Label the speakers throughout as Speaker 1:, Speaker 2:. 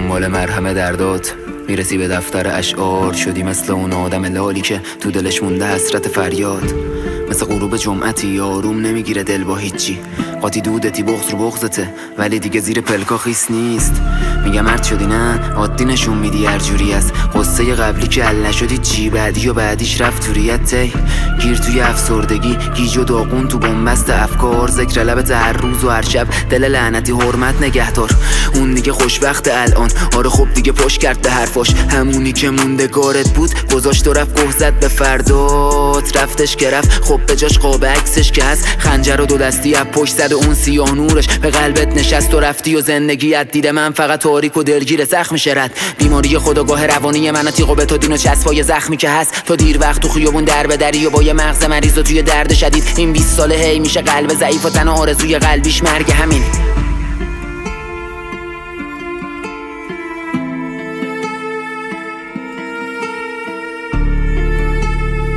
Speaker 1: دنبال مرهم دردات میرسی به دفتر اشعار، شدی مثل اون آدم لالی که تو دلش مونده حسرت فریاد. مثل غروب جمعتی آروم نمیگیره دل با هیچی، قاطی دودتی بغض رو بغضته ولی دیگه زیر پلکا خیس نیست. میگم مرد شدی نه عادی نشون میدی هر جوری است، قصه قبلی که حل نشدی چی بعدی و بعدیش رفت تو ریته. گیر توی افسردگی گیج و داغون تو بنبست افکار، ذکر لبت هر روز و هر شب دل لعنتی حرمت نگهدار. اون دیگه خوشبخت الان، آره خب دیگه پشت کرد به حرفاش، همونی که موندگارت بود گذاشت و رفت گه زد به فردات. رفتش که رفت خب به جاش قاب عکسش که هست، خنجر و دو دستی از پشت زد و اون سیاه نورش به قلبت نشست و رفتی و زندگیت دیده من فقط تاریک و دلگیر زخم شرد. بیماری خودآگاه روانی من تیغو به تو دین و چسبای زخمی که هست، تو دیر وقت تو خیابون در به دری و با یه مغز مریض و توی درد شدید. این 20 ساله هی میشه قلب ضعیف و تنها آرزوی قلبیش مرگ. همین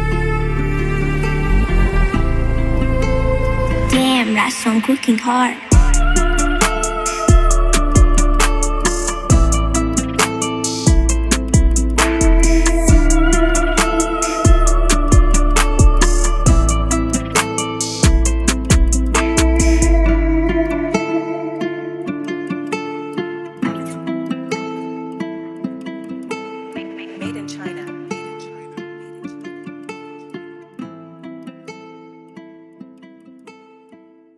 Speaker 2: Damn, that's some cooking hard.